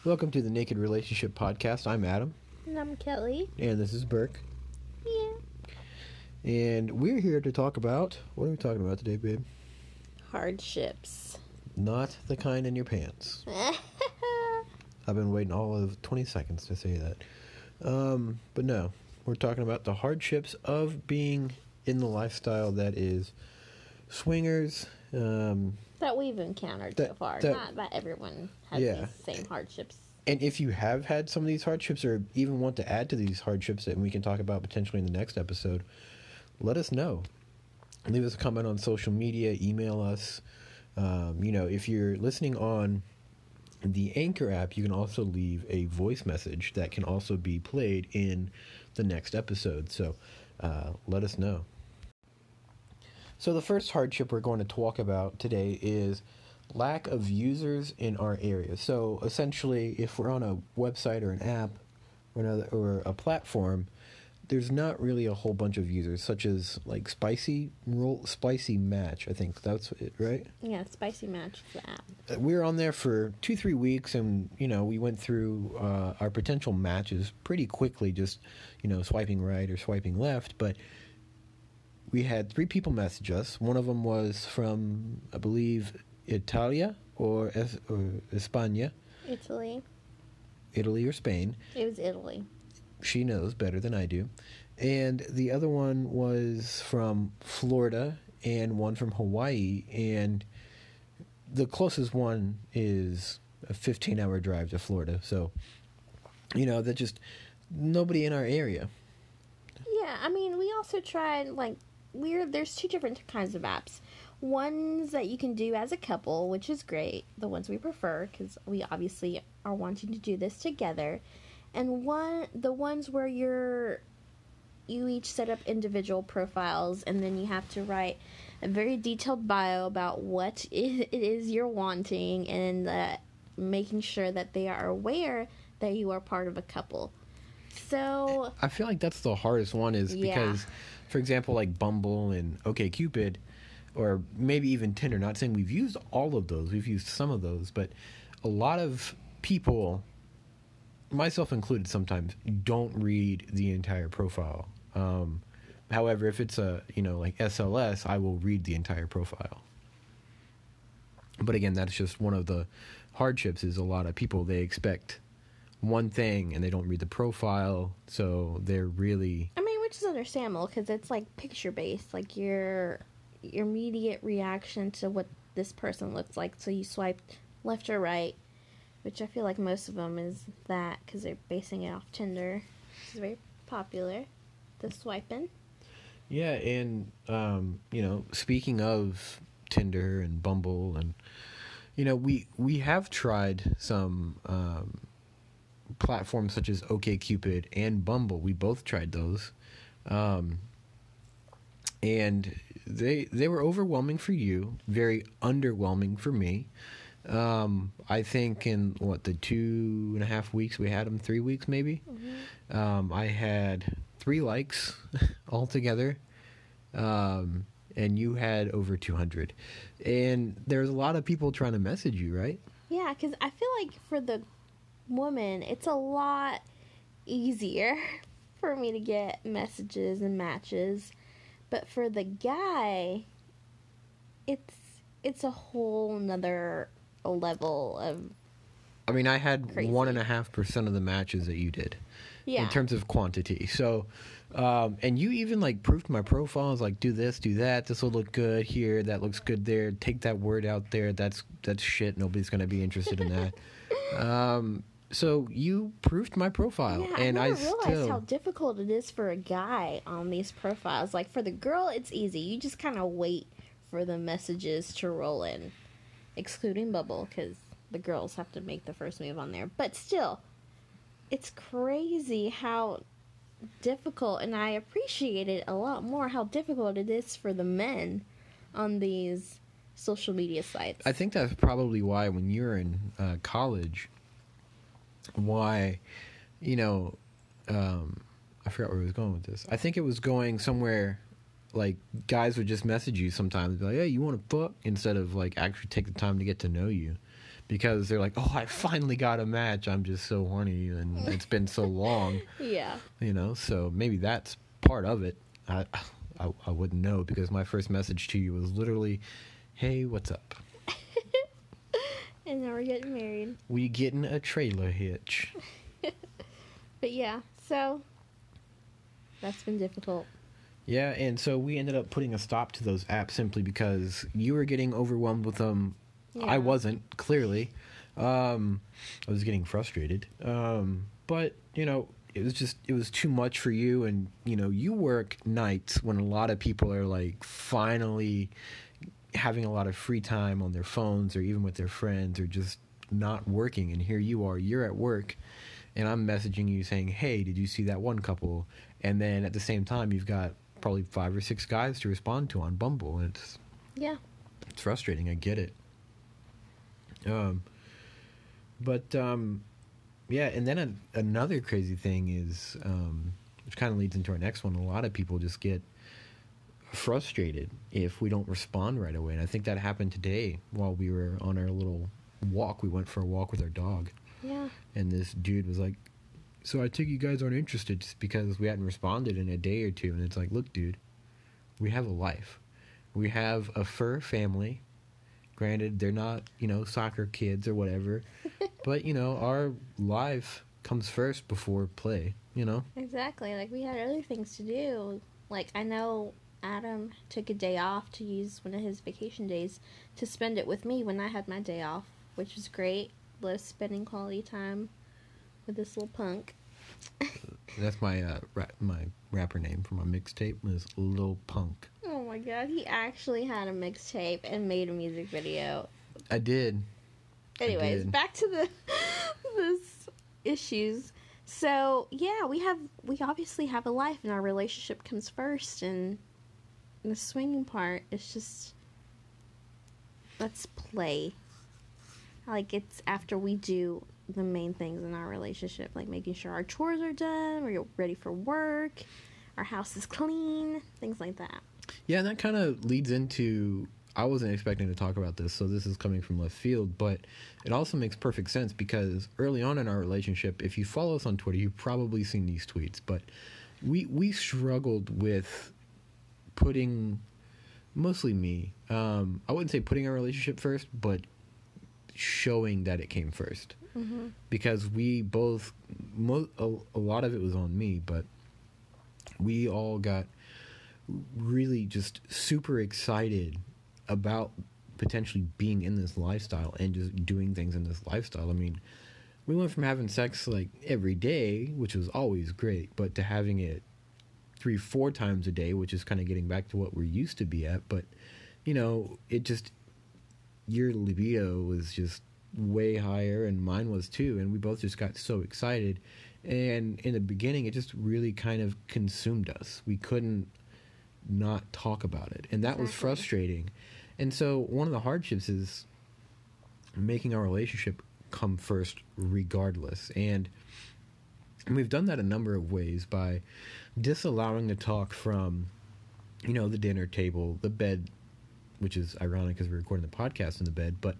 Welcome to the Naked Relationship Podcast. I'm Adam. And I'm Kelly. And this is Burke. Yeah. And we're here to talk about... What are we talking about today, babe? Hardships. Not the kind in your pants. I've been waiting all of 20 seconds to say that. But no, we're talking about the hardships of being in the lifestyle that is swingers. That we've encountered so far. Not that everyone has these same hardships. And if you have had some of these hardships or even want to add to these hardships that we can talk about potentially in the next episode, let us know. Leave us a comment on social media, email us. If you're listening on the Anchor app, you can also leave a voice message that can also be played in the next episode. So let us know. So the first hardship we're going to talk about today is lack of users in our area. So essentially, if we're on a website or an app or a platform, there's not really a whole bunch of users, such as like Spicy Match. I think that's it, right? Yeah, Spicy Match is the app. We were on there for 2-3 weeks, and we went through our potential matches pretty quickly, just swiping right or swiping left. But we had 3 people message us. One of them was from, I believe, Italia or España. Italy or Spain. It was Italy. She knows better than I do. And the other one was from Florida and one from Hawaii. And the closest one is a 15-hour drive to Florida. So, that just nobody in our area. Yeah, I mean, we also tried, there's 2 different kinds of apps. Ones that you can do as a couple, which is great. The ones we prefer, because we obviously are wanting to do this together. And the ones where you each set up individual profiles, and then you have to write a very detailed bio about what it is you're wanting, and making sure that they are aware that you are part of a couple. So I feel like that's the hardest one because, for example, like Bumble and OkCupid, or maybe even Tinder, not saying we've used all of those, we've used some of those, but a lot of people, myself included sometimes, don't read the entire profile. However, if it's like SLS, I will read the entire profile. But again, that's just one of the hardships, is a lot of people, they expect one thing and they don't read the profile, so they're really... I mean, which is understandable, because it's like picture-based, like your immediate reaction to what this person looks like, so you swipe left or right, which I feel like most of them is that, because they're basing it off Tinder, which is very popular, the swiping. Yeah, and, speaking of Tinder and Bumble, and, we have tried some platforms such as OkCupid and Bumble. We both tried those. And they were overwhelming for you, very underwhelming for me. I think in the 2.5 weeks we had them, 3 weeks maybe. Mm-hmm. I had 3 likes altogether, and you had over 200. And there's a lot of people trying to message you, right? Yeah, because I feel like for the woman, it's a lot easier for me to get messages and matches. But for the guy, it's a whole nother level of... I mean, I had crazy. 1.5% of the matches that you did. Yeah. In terms of quantity. So, and you even proofed my profile. I was like, do this, do that. This will look good here. That looks good there. Take that word out there. That's shit. Nobody's going to be interested in that. So you proofed my profile. Yeah, and I never realized how difficult it is for a guy on these profiles. Like, for the girl, it's easy. You just kind of wait for the messages to roll in. Excluding Bumble, because the girls have to make the first move on there. But still, it's crazy how difficult, and I appreciate it a lot more, how difficult it is for the men on these social media sites. I think that's probably why when you're in college, I forgot where I was going with this. I think it was going somewhere, like, guys would just message you sometimes, be like, hey, you want to fuck? Instead of, actually take the time to get to know you. because they're like, oh, I finally got a match. I'm just so horny and it's been so long. Yeah. You know, so maybe that's part of it. I wouldn't know because my first message to you was literally, hey, what's up? And now we're getting married. We getting a trailer hitch. But yeah, so that's been difficult. Yeah, and so we ended up putting a stop to those apps simply because you were getting overwhelmed with them. Yeah. I wasn't, clearly. I was getting frustrated. But, you know, it was too much for you. And, you know, you work nights when a lot of people are, like, finally having a lot of free time on their phones or even with their friends or just not working. And here you are, you're at work, and I'm messaging you saying, hey, did you see that one couple? And then at the same time, you've got probably 5 or 6 guys to respond to on Bumble, and Yeah. it's frustrating. I get it. Yeah, and then another crazy thing is, which kind of leads into our next one. A lot of people just get frustrated if we don't respond right away, and I think that happened today while we were on our little walk. We went for a walk with our dog, Yeah. and this dude was like, so I take you guys aren't interested just because we hadn't responded in a day or two. And it's like, look, dude, we have a life. We have a fur family. Granted, they're not, you know, soccer kids or whatever. But, you know, our life comes first before play, you know? Exactly. Like, we had other things to do. Like, I know Adam took a day off to use one of his vacation days to spend it with me when I had my day off, which was great. Was spending quality time with this little punk. That's my my rapper name for my mixtape was Lil Punk. Oh my god, he actually had a mixtape and made a music video. I did. Anyways, back to this issues. So yeah, we obviously have a life, and our relationship comes first, and the swinging part is just, let's play. Like, it's after we do the main things in our relationship, like making sure our chores are done, we're ready for work, our house is clean, things like that. Yeah, and that kind of leads into, I wasn't expecting to talk about this, so this is coming from left field, but it also makes perfect sense because early on in our relationship, if you follow us on Twitter, you've probably seen these tweets, but we struggled with putting, mostly me, I wouldn't say putting our relationship first, but showing that it came first. Mm-hmm. Because we both, a lot of it was on me, but we all got really just super excited about potentially being in this lifestyle and just doing things in this lifestyle. I mean, we went from having sex like every day, which was always great, but to having it 3-4 times a day, which is kind of getting back to what we're used to be at. But, you know, it just, your libido was just way higher and mine was too, and we both just got so excited, and in the beginning it just really kind of consumed us. We couldn't not talk about it, and that was frustrating. And so one of the hardships is making our relationship come first regardless, and we've done that a number of ways by disallowing the talk from, you know, the dinner table, the bed, which is ironic because we're recording the podcast in the bed, but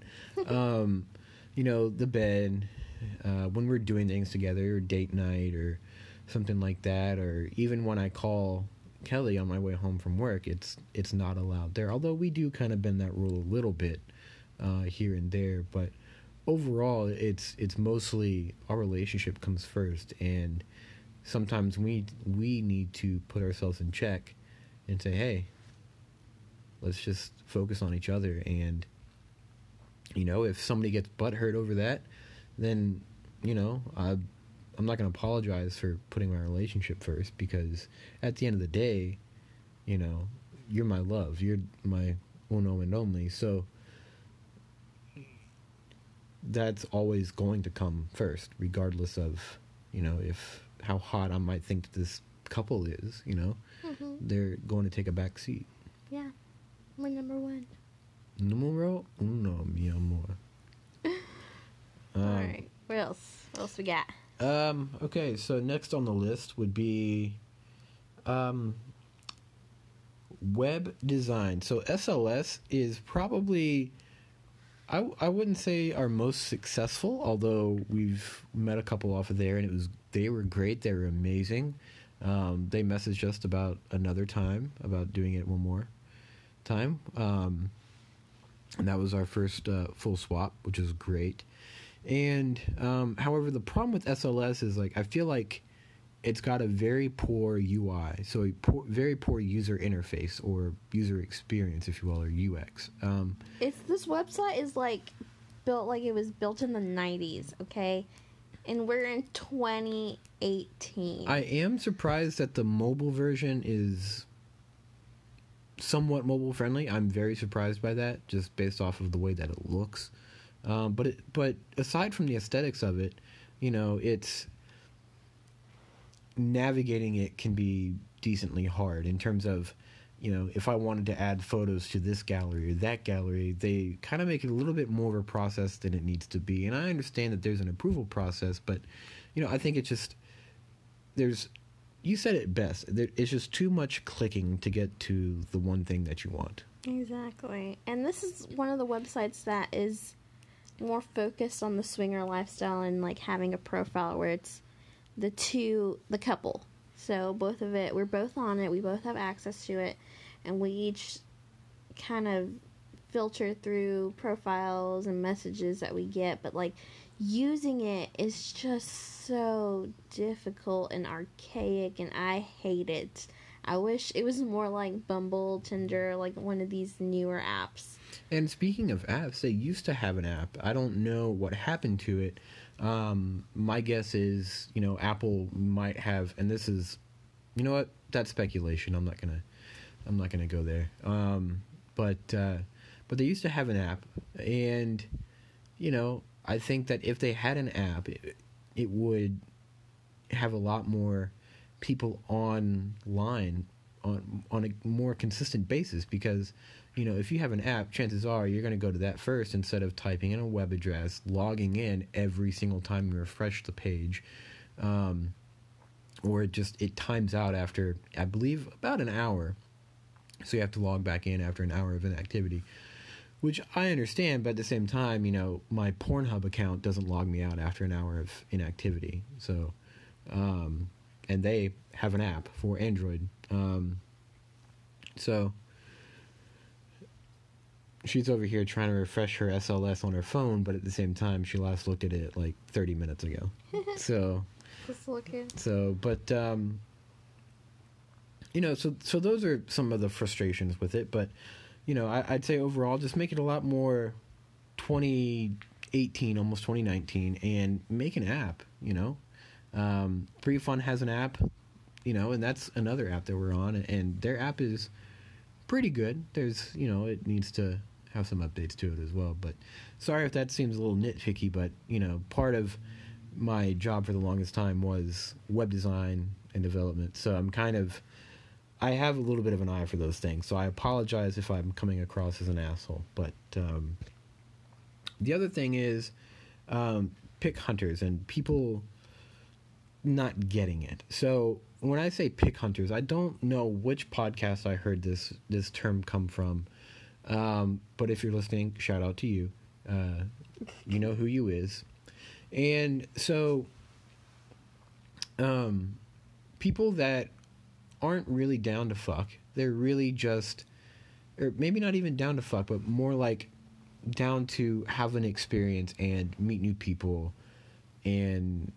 you know, the bed, when we're doing things together, or date night or something like that, or even when I call Kelly on my way home from work, it's not allowed there. Although we do kind of bend that rule a little bit here and there, but overall, it's mostly our relationship comes first, and sometimes we need to put ourselves in check and say, hey, let's just focus on each other. And, you know, if somebody gets butthurt over that, then, you know, I'm not going to apologize for putting my relationship first, because at the end of the day, you know, you're my love. You're my uno and only. So that's always going to come first, regardless of, you know, how hot I might think this couple is, you know. Mm-hmm. They're going to take a back seat. Yeah. We're number one. Numero uno, mi amor. Alright. What else? What else we got? Okay, so next on the list would be web design. So SLS is probably I wouldn't say our most successful, although we've met a couple off of there, and they were great. They were amazing. They messaged us about another time about doing it one more time, and that was our first full swap, which is great. And however, the problem with SLS is like I feel like it's got a very poor UI, so very poor user interface or user experience, if you will, or UX. This website is like built like it was built in the 90s, okay? And we're in 2018. I am surprised that the mobile version is somewhat mobile friendly. I'm very surprised by that, just based off of the way that it looks. But aside from the aesthetics of it, it's navigating it can be decently hard in terms of, if I wanted to add photos to this gallery or that gallery, they kind of make it a little bit more of a process than it needs to be. And I understand that there's an approval process, but, I think it's just, you said it best, it's just too much clicking to get to the one thing that you want. Exactly. And this is one of the websites that is more focused on the swinger lifestyle and like having a profile where it's the couple. So we're both on it, we both have access to it, and we each kind of filter through profiles and messages that we get, but like using it is just so difficult and archaic, and I hate it. I wish it was more like Bumble, Tinder, like one of these newer apps. And speaking of apps, they used to have an app. I don't know what happened to it. My guess is, Apple might have, and this is, you know what? That's speculation. I'm not gonna go there. But they used to have an app, and, I think that if they had an app, it would have a lot more people online on a more consistent basis, because if you have an app, chances are you're going to go to that first instead of typing in a web address, logging in every single time you refresh the page, or it times out after, I believe, about an hour. So you have to log back in after an hour of inactivity, which I understand, but at the same time, my Pornhub account doesn't log me out after an hour of inactivity. So, and they have an app for Android. So she's over here trying to refresh her SLS on her phone, but at the same time, she last looked at it like 30 minutes ago. So, just looking. So, but so those are some of the frustrations with it. But I'd say overall, just make it a lot more 2018, almost 2019, and make an app. Prefund has an app, and that's another app that we're on, and their app is pretty good. There's, it needs to have some updates to it as well. But sorry if that seems a little nitpicky, but, part of my job for the longest time was web design and development. So I have a little bit of an eye for those things. So I apologize if I'm coming across as an asshole. But the other thing is pick hunters and people not getting it. So when I say pick hunters, I don't know which podcast I heard this term come from. But if you're listening, shout out to you. You know who you is. And so people that aren't really down to fuck, they're really just, or maybe not even down to fuck, but more like down to have an experience and meet new people and,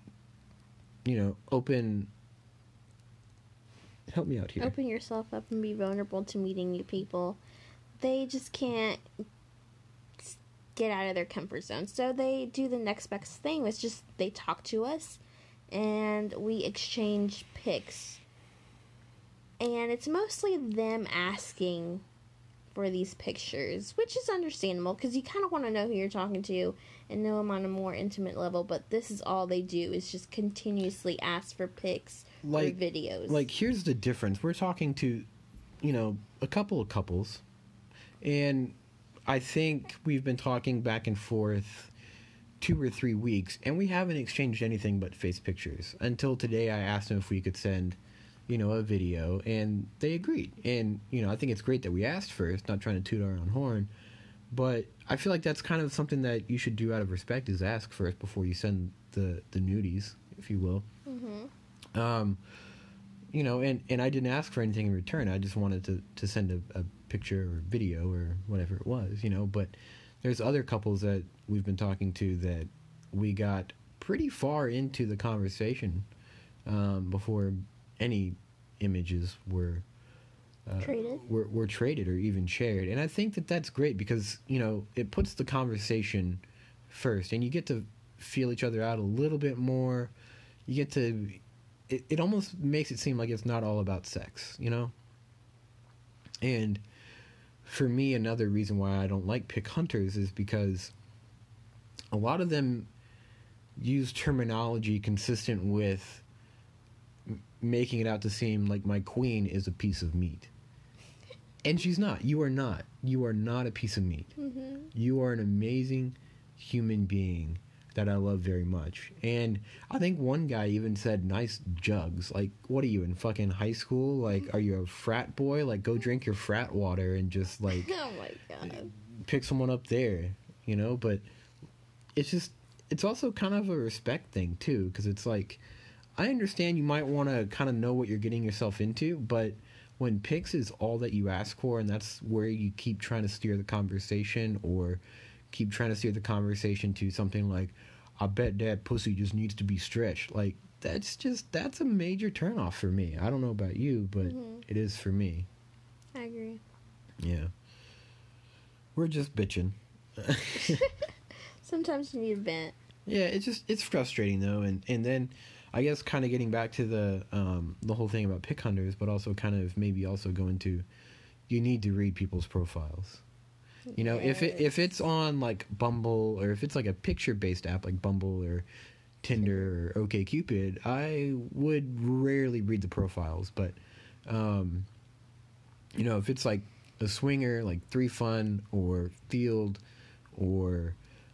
help me out here. Open yourself up and be vulnerable to meeting new people. They just can't get out of their comfort zone. So they do the next best thing, which just they talk to us and we exchange pics. And it's mostly them asking for these pictures, which is understandable because you kind of want to know who you're talking to and know them on a more intimate level. But this is all they do is just continuously ask for pics or videos. Like, here's the difference. We're talking to, a couple of couples, and I think we've been talking back and forth 2 or 3 weeks, and we haven't exchanged anything but face pictures. Until today, I asked them if we could send a video, and they agreed. And, I think it's great that we asked first, not trying to toot our own horn, But I feel like that's kind of something that you should do out of respect, is ask first before you send the nudies, if you will. Mm-hmm. You know, and I didn't ask for anything in return. I just wanted to send a picture or video or whatever it was, you know. But there's other couples that we've been talking to that we got pretty far into the conversation before any images were traded or even shared. And I think that that's great because, you know, it puts the conversation first and you get to feel each other out a little bit more. You get to, it almost makes it seem like it's not all about sex, you know? And for me, another reason why I don't like pick hunters is because a lot of them use terminology consistent with making it out to seem like my queen is a piece of meat. And she's not. You are not. You are not a piece of meat. Mm-hmm. You are an amazing human being that I love very much. And I think one guy even said nice jugs. Like, what are you, in fucking high school? Like, are you a frat boy? Like, go drink your frat water and just, like... Oh, my God. Pick someone up there, you know? But it's just... It's also kind of a respect thing, too. Because it's like... I understand you might want to kind of know what you're getting yourself into, but... When pics is all that you ask for, and that's where you keep trying to steer the conversation, or keep trying to steer the conversation to something like, I bet that pussy just needs to be stretched. Like, that's a major turnoff for me. I don't know about you, but it is for me. I agree. Yeah. We're just bitching. Sometimes you need a vent. Yeah, it's frustrating though, and then I guess kind of getting back to the whole thing about pick hunters, but also kind of maybe also go into, you need to read people's profiles. You know, Yes. if it's on like Bumble, or if it's like a picture based app like Bumble or Tinder or OkCupid, I would rarely read the profiles. But you know, if it's like a swinger like 3Fun or Field or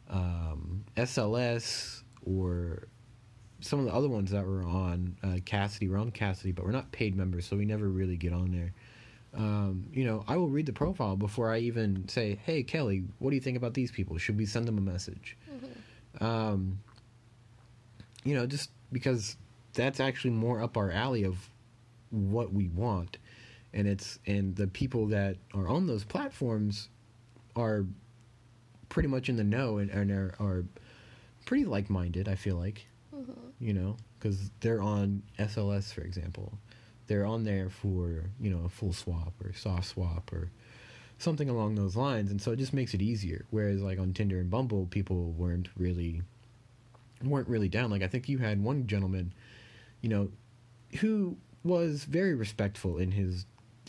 SLS or some of the other ones that were on Cassidy, we're on Cassidy, but we're not paid members, so we never really get on there. You know, I will read the profile before I even say, hey, Kelly, what do you think about these people? Should we send them a message? Mm-hmm. You know, just because that's actually more up our alley of what we want. And the people that are on those platforms are pretty much in the know and are pretty like-minded, I feel like. Mm-hmm. You know, because they're on SLS, for example. They're on there for, you know, a full swap or soft swap or something along those lines. And so it just makes it easier. Whereas like on Tinder and Bumble, people weren't really down. Like I think you had one gentleman, you know, who was very respectful in his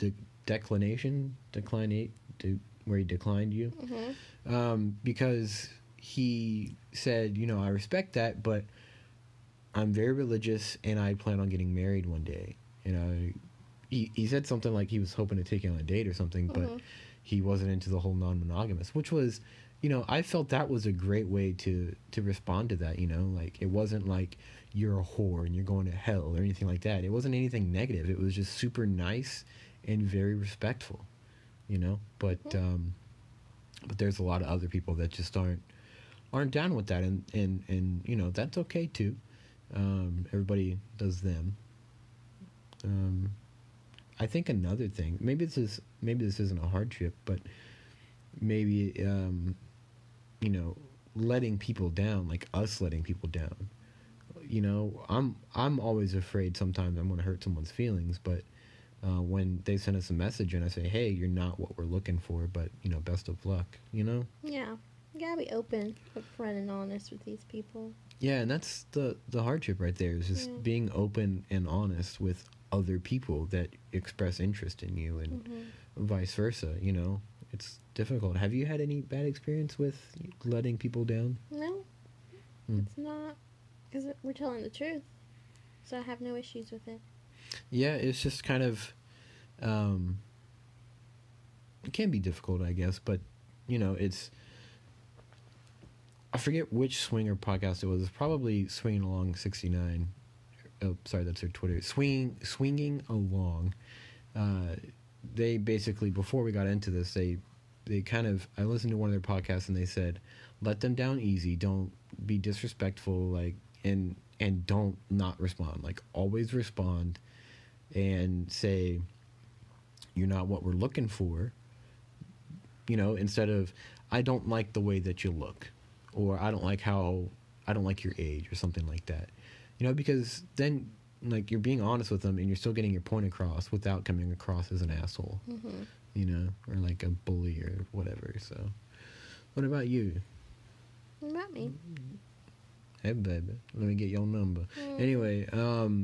where he declined you. Mm-hmm. Because he said, you know, I respect that, but I'm very religious and I plan on getting married one day. And he said something like he was hoping to take you on a date or something, but he wasn't into the whole non-monogamous, which was, you know, I felt that was a great way to respond to that, you know, like it wasn't like you're a whore and you're going to hell or anything like that. It wasn't anything negative. It was just super nice and very respectful, you know, but there's a lot of other people that just aren't down with that. And, you know, that's okay too. Everybody does them. I think another thing, maybe this isn't a hardship, but maybe you know, letting people down, like us letting people down. You know, I'm always afraid sometimes I'm going to hurt someone's feelings, but when they send us a message and I say, hey, you're not what we're looking for, but you know, best of luck, you know? Yeah. You gotta be open, upfront, and honest with these people. Yeah, and that's the hardship right there, is just being open and honest with other people that express interest in you, and vice versa, you know? It's difficult. Have you had any bad experience with letting people down? No, it's not, because we're telling the truth, so I have no issues with it. Yeah, it's just kind of, it can be difficult, I guess, but, you know, I forget which swinger podcast it was. It's probably Swinging Along 69. Oh, sorry, that's their Twitter. Swinging Along. They basically, before we got into this, they I listened to one of their podcasts and they said, let them down easy. Don't be disrespectful, like, and don't not respond. Like, always respond and say, you're not what we're looking for. You know, instead of, I don't like the way that you look, or I don't like your age, or something like that. You know, because then, like, you're being honest with them and you're still getting your point across without coming across as an asshole. Mm-hmm. You know, or like a bully or whatever. So, what about you? What about me? Hey, baby, let me get your number. Anyway, do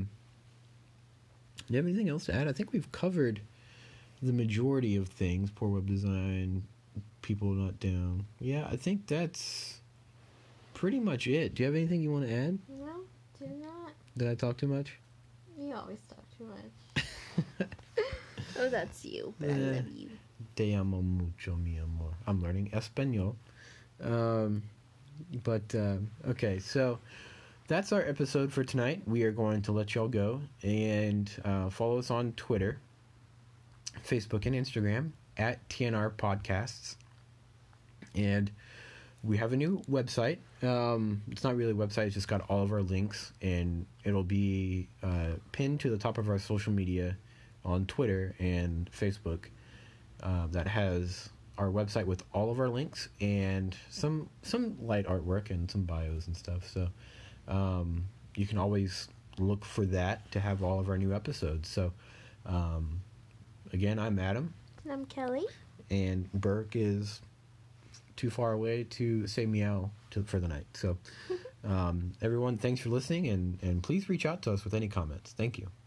you have anything else to add? I think we've covered the majority of things. Poor web design, people not down. Yeah, I think that's pretty much it. Do you have anything you want to add? No, do not. Did I talk too much? You always talk too much. Oh, that's you, but I love you. Te amo mucho, mi amor. I'm learning Espanol. Okay, so that's our episode for tonight. We are going to let y'all go, and follow us on Twitter, Facebook, and Instagram at TNR Podcasts. And we have a new website. It's not really a website, it's just got all of our links, and it'll be pinned to the top of our social media on Twitter and Facebook. That has our website with all of our links and some light artwork and some bios and stuff. So you can always look for that to have all of our new episodes. So again, I'm Adam. And I'm Kelly. And Burke is too far away to say meow for the night. So everyone, thanks for listening, and please reach out to us with any comments. Thank you.